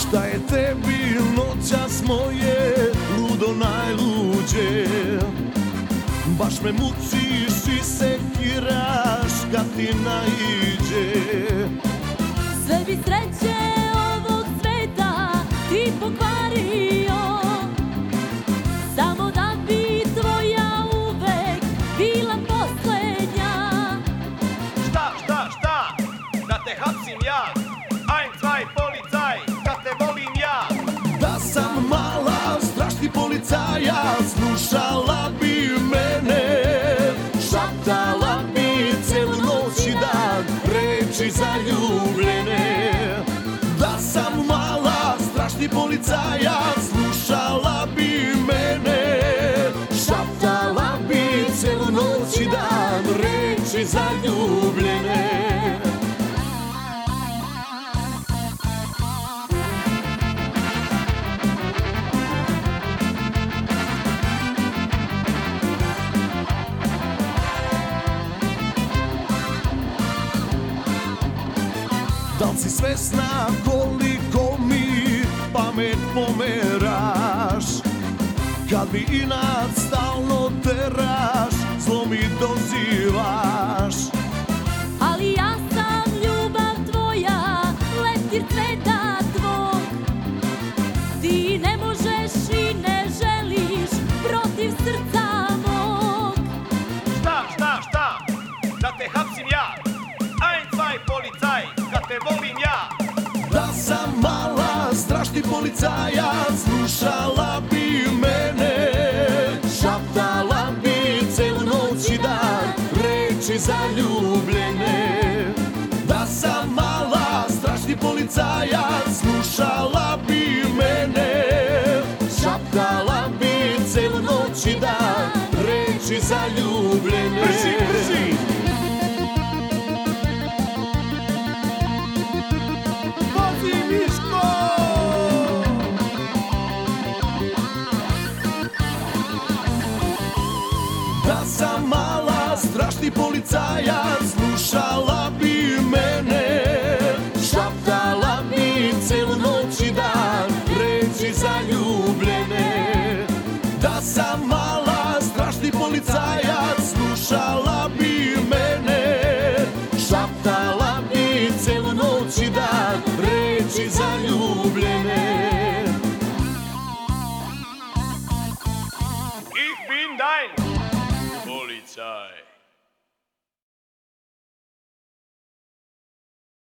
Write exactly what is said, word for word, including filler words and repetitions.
Šta je tebi noćas moje ludo najluđe? Baš me mučiš i sekiraš kad ti naiđe. Sve bi sreće ovog sveta ti pokvario, samo da bi tvoja uvek bila poslednja. Šta, šta, šta, da te hapsim ja? Ein, zwei, policaj, kad te volim ja. Da sam mala, strašni policajac, slušala bi mene, šaptala bi celu noć i dan reči zaljubljene. Da sam mala, strašni policajac, slušala bi mene, šaptala bi celu noć i dan reči zaljubljene. Da li si svesna koliko mi pamet pomeraš? Kad mi inat stalno teraš, zlo mi dozivaš. Ali ja sam ljubav tvoja, leptir cveta tvog. Ti ne možeš i ne želiš protiv srca mog. Šta, šta, šta, da te hapsim ja? Ein, zwei, policaj, kad te volim ja. Da sam mala, strašni policajac, slušala bi mene, šaptala bi celu noć i dan reči zaljubljene. Da sam mala, strašni policajac, slušala bi mene, šaptala bi celu noć i dan reči zaljubljene. Brzi, brzi! Da sam mala, strašni policajac, slušala bi mene, šaptala bi celu noć i dan reči zaljubljene. Da sam mala, strašni policajac, slušala bi mene, šaptala bi celu noć i dan reči zaljubljene. Ich bin dein Polizei.